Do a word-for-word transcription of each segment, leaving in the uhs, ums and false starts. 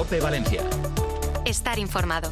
COPE Valencia. Estar informado.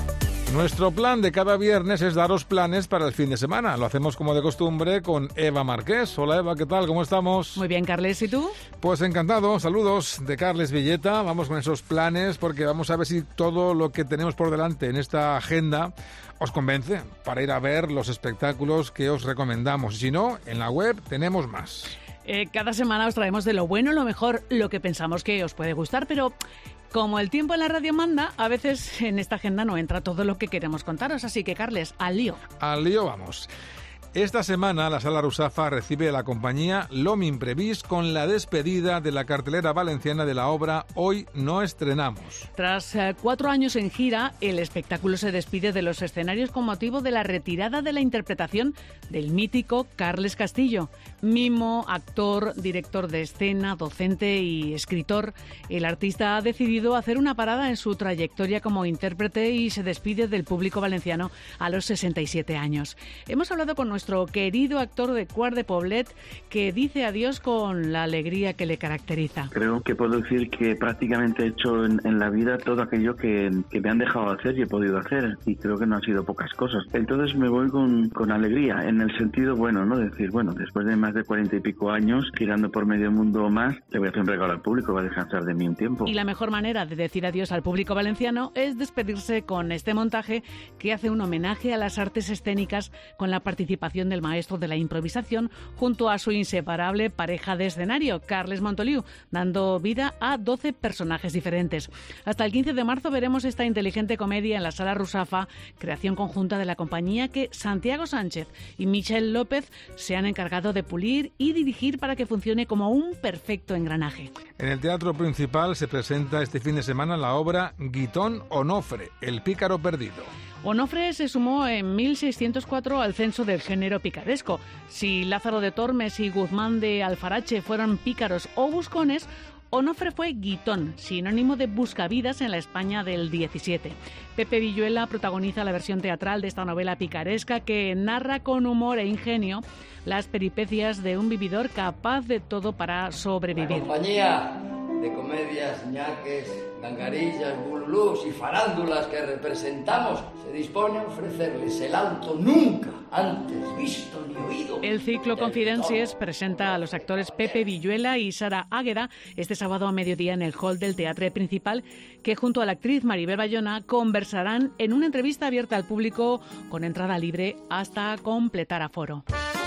Nuestro plan de cada viernes es daros planes para el fin de semana. Lo hacemos como de costumbre con Eva Marqués. Hola Eva, ¿qué tal? ¿Cómo estamos? Muy bien, Carles, ¿y tú? Pues encantado. Saludos de Carles Villeta. Vamos con esos planes porque vamos a ver si todo lo que tenemos por delante en esta agenda os convence para ir a ver los espectáculos que os recomendamos. Y si no, en la web tenemos más. Eh, cada semana os traemos de lo bueno, lo mejor, lo que pensamos que os puede gustar, pero como el tiempo en la radio manda, a veces en esta agenda no entra todo lo que queremos contaros. Así que, Carles, al lío. Al lío vamos. Esta semana la Sala Rusafa recibe a la compañía L'Homme Imprevist con la despedida de la cartelera valenciana de la obra Hoy no estrenamos. Tras eh, cuatro años en gira, el espectáculo se despide de los escenarios con motivo de la retirada de la interpretación del mítico Carles Castillo. Mimo, actor, director de escena, docente y escritor, el artista ha decidido hacer una parada en su trayectoria como intérprete y se despide del público valenciano a los sesenta y siete años. Hemos hablado con nuestro querido actor de Quart de Poblet, que dice adiós con la alegría que le caracteriza. Creo que puedo decir que prácticamente he hecho en, en la vida todo aquello que, que me han dejado hacer y he podido hacer, y creo que no han sido pocas cosas. Entonces me voy con, con alegría, en el sentido bueno, ¿no? Decir, bueno, después de más de cuarenta y pico años, girando por medio mundo o más, le voy a hacer un regalo al público, va a descansar de mí un tiempo. Y la mejor manera de decir adiós al público valenciano es despedirse con este montaje que hace un homenaje a las artes escénicas con la participación del maestro de la improvisación junto a su inseparable pareja de escenario, Carles Montoliu, dando vida a doce personajes diferentes. Hasta el quince de marzo veremos esta inteligente comedia en la Sala Rusafa, creación conjunta de la compañía que Santiago Sánchez y Michel López se han encargado de pulir y dirigir para que funcione como un perfecto engranaje. En el Teatro Principal se presenta este fin de semana la obra Guitón Onofre, el pícaro perdido. Onofre se sumó en mil seiscientos cuatro al censo del género picaresco. Si Lázaro de Tormes y Guzmán de Alfarache fueron pícaros o buscones, Onofre fue guitón, sinónimo de buscavidas en la España del diecisiete. Pepe Villuela protagoniza la versión teatral de esta novela picaresca que narra con humor e ingenio las peripecias de un vividor capaz de todo para sobrevivir. La compañía de comedias, ñaques, gangarillas, bululús y farándulas que representamos se dispone a ofrecerles el alto nunca antes visto ni oído. El ciclo Confidencias presenta a los actores Pepe Villuela y Sara Águeda este sábado a mediodía en el hall del Teatre Principal, que junto a la actriz Maribel Bayona conversarán en una entrevista abierta al público con entrada libre hasta completar aforo.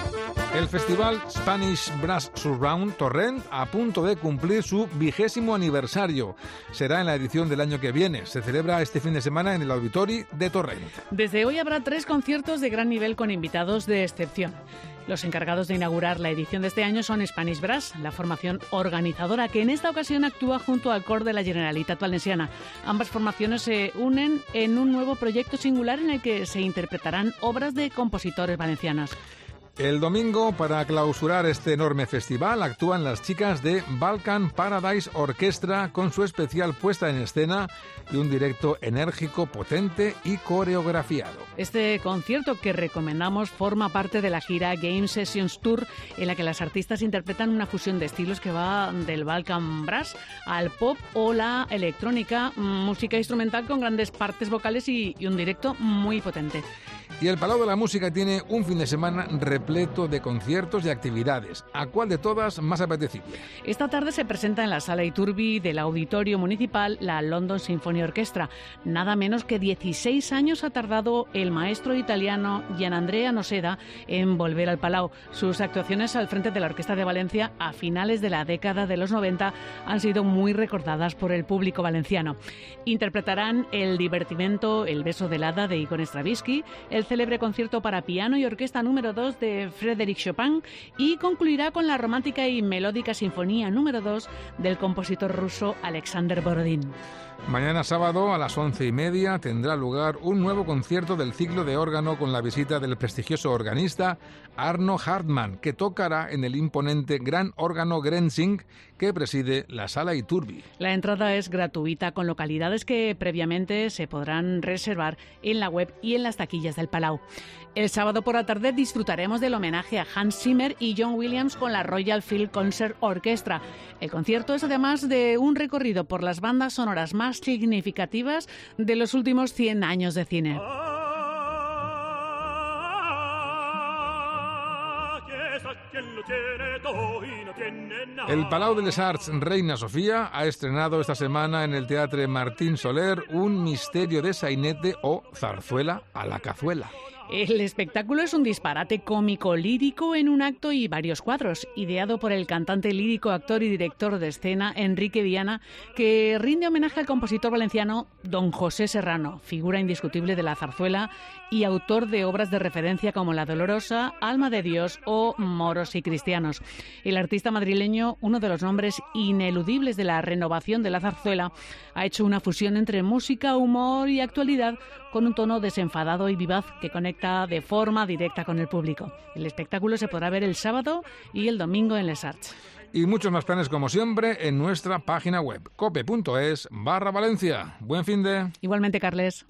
El festival Spanish Brass Surround Torrent a punto de cumplir su vigésimo aniversario. Será en la edición del año que viene. Se celebra este fin de semana en el Auditori de Torrent. Desde hoy habrá tres conciertos de gran nivel con invitados de excepción. Los encargados de inaugurar la edición de este año son Spanish Brass, la formación organizadora que en esta ocasión actúa junto al cor de la Generalitat Valenciana. Ambas formaciones se unen en un nuevo proyecto singular en el que se interpretarán obras de compositores valencianos. El domingo, para clausurar este enorme festival, actúan las chicas de Balkan Paradise Orchestra con su especial puesta en escena y un directo enérgico, potente y coreografiado. Este concierto que recomendamos forma parte de la gira Game Sessions Tour, en la que las artistas interpretan una fusión de estilos que va del Balkan Brass al pop o la electrónica, música instrumental con grandes partes vocales y, y un directo muy potente. Y el Palau de la Música tiene un fin de semana repleto de conciertos y actividades. ¿A cuál de todas más apetecible? Esta tarde se presenta en la Sala Iturbi del Auditorio Municipal la London Symphony Orchestra. Nada menos que dieciséis años ha tardado el maestro italiano Gianandrea Noseda en volver al Palau. Sus actuaciones al frente de la Orquesta de Valencia a finales de la década de los noventa han sido muy recordadas por el público valenciano. Interpretarán el divertimento El beso del hada de Igor Stravinsky, el célebre concierto para piano y orquesta número dos de Frédéric Chopin y concluirá con la romántica y melódica sinfonía número dos del compositor ruso Alexander Borodín. Mañana sábado a las once y media tendrá lugar un nuevo concierto del ciclo de órgano con la visita del prestigioso organista Arno Hartmann, que tocará en el imponente Gran Órgano Grenzing que preside la Sala Iturbi. La entrada es gratuita con localidades que previamente se podrán reservar en la web y en las taquillas del Palau. El sábado por la tarde disfrutaremos hablamos del homenaje a Hans Zimmer y John Williams con la Royal Field Concert Orchestra. El concierto es además de un recorrido por las bandas sonoras más significativas de los últimos cien años de cine. El Palau de les Arts Reina Sofía ha estrenado esta semana en el Teatre Martín Soler un misterio de sainete o zarzuela a la cazuela. El espectáculo es un disparate cómico lírico en un acto y varios cuadros, ideado por el cantante lírico, actor y director de escena Enrique Viana, que rinde homenaje al compositor valenciano don José Serrano, figura indiscutible de la zarzuela y autor de obras de referencia como La Dolorosa, Alma de Dios o Moros y Cristianos. El artista madrileño, uno de los nombres ineludibles de la renovación de la zarzuela, ha hecho una fusión entre música, humor y actualidad con un tono desenfadado y vivaz que conecta de forma directa con el público. El espectáculo se podrá ver el sábado y el domingo en Les Arts. Y muchos más planes, como siempre, en nuestra página web, cope punto es barra Valencia. Buen fin de... Igualmente, Carles.